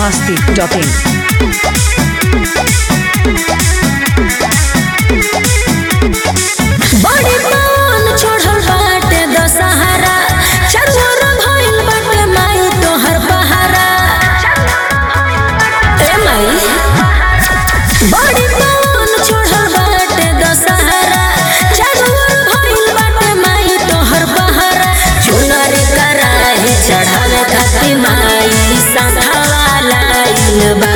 biharmasti.in बड़ी पवन चढ़ल बाटे दशहरा चरमोर भइल बाटे माई तोहर पहारा ए माई बड़ी पवन चढ़ल बाटे दशहरा चरमोर भइल बाटे माई तोहर पहारा चुनर कराहे चढ़ल खाती माई संधावा लाइल बा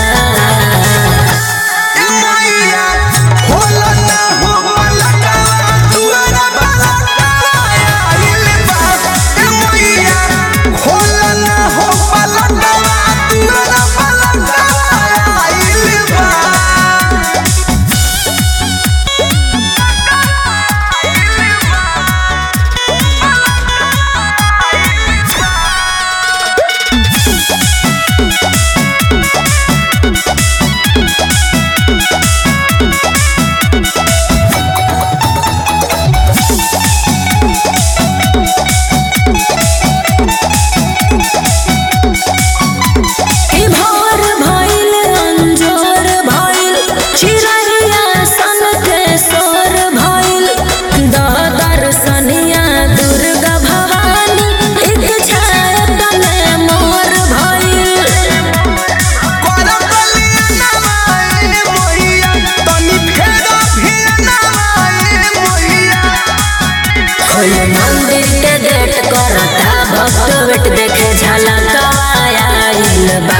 मंदिर के गेट करता भक्त बेट देखे झलक आइल बा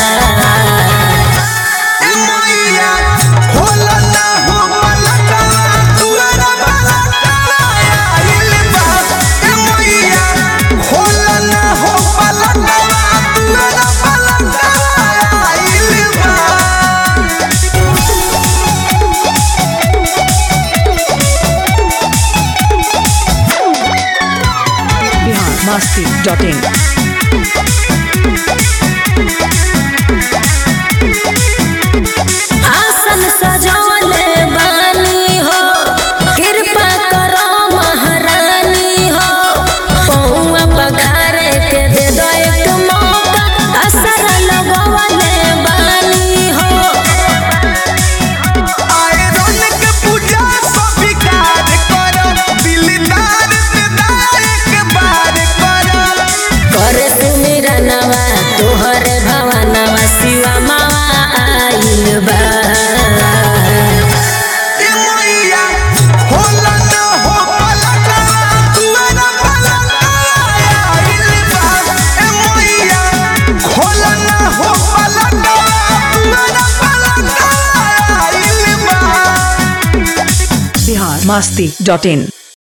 biharmasti.in आसन सजौले बानी हो कृपा करो महारानी हो पहुआ पखारे के दे दो एक मौका असर लगवले बानी हो आयरन के पूजा स्वीकार करो दिलदार से एक बार करो करे सुमिरनवा तोहर भवनवा शिवा मावा आइल बा ए मैया होला न हो पलका तुअरा पलका आइल बा ए मैया होला न हो पलका तुअरा पलका आइल बा biharmasti.in